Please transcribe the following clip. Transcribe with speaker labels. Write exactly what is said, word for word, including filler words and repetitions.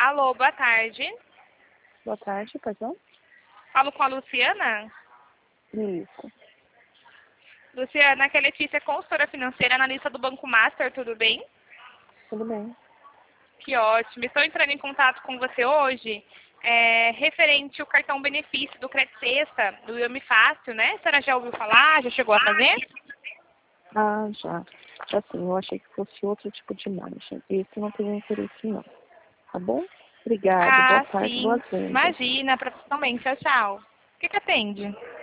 Speaker 1: Alô, boa tarde.
Speaker 2: Boa tarde, perdão.
Speaker 1: Falo com a Luciana.
Speaker 2: Isso,
Speaker 1: Luciana, aqui é a Letícia, consultora financeira, analista do Banco Master, tudo bem?
Speaker 2: tudo bem.
Speaker 1: Que ótimo. Estou entrando em contato com você hoje, é, referente ao cartão benefício do Crédito Sexta, do Iame Fácil, né? A senhora já ouviu falar? Já chegou a fazer?
Speaker 2: Ah, já. Assim, eu achei que fosse outro tipo de margem. Esse não tem interesse, não. Tá bom? Obrigada. Boa
Speaker 1: Ah,
Speaker 2: tarde,
Speaker 1: sim.
Speaker 2: boas vendas.
Speaker 1: Imagina, profissionalmente. Tchau, tchau. O que que atende?